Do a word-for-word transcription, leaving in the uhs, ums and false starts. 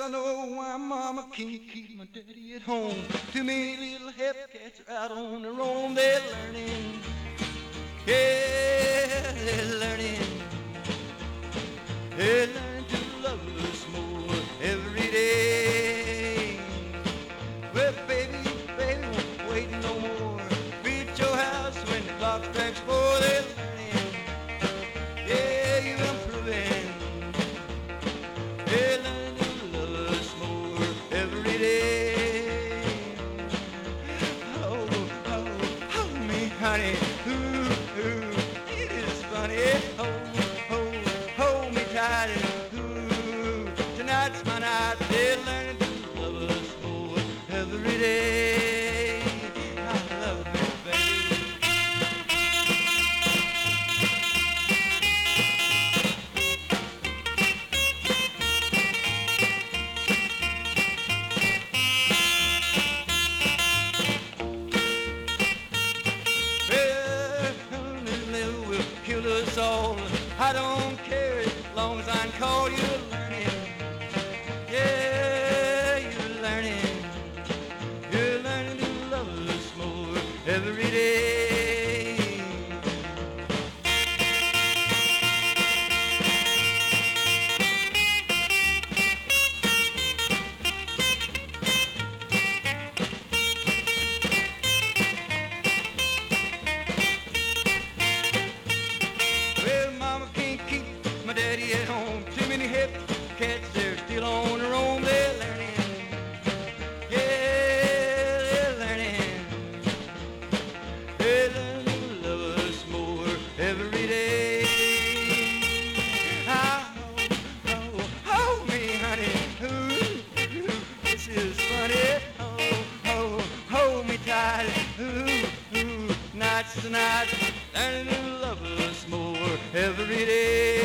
I know why mama can't keep my daddy at home. Too many little hep cats are out on their own. They're learning, yeah, they're learning. They're learning to love us more every day. Well, baby, baby, won't wait no more. Be at your house when the clock strikes four. They're learning, yeah, you're improving. They're learning to love us more every day. Oh, oh, hold me, honey. Ooh, ooh, it is funny. Oh, oh, hold me tight. Ooh, tonight's my night. They're learning to love us more every day. I love you, baby. Well, will kill us all. I don't care as long as I can call you learning. Yeah, you're learning. You're learning to love us more every day. Well, mama can't keep my daddy at home. Too many hip cats, they're still on their own. They're learning. Yeah, they're learning. They're learning to love us more every day. Oh, oh, hold me, honey. Ooh, ooh, this is funny. Oh, oh, hold me tight. Ooh, ooh, night's the night. Learning to love us more every day.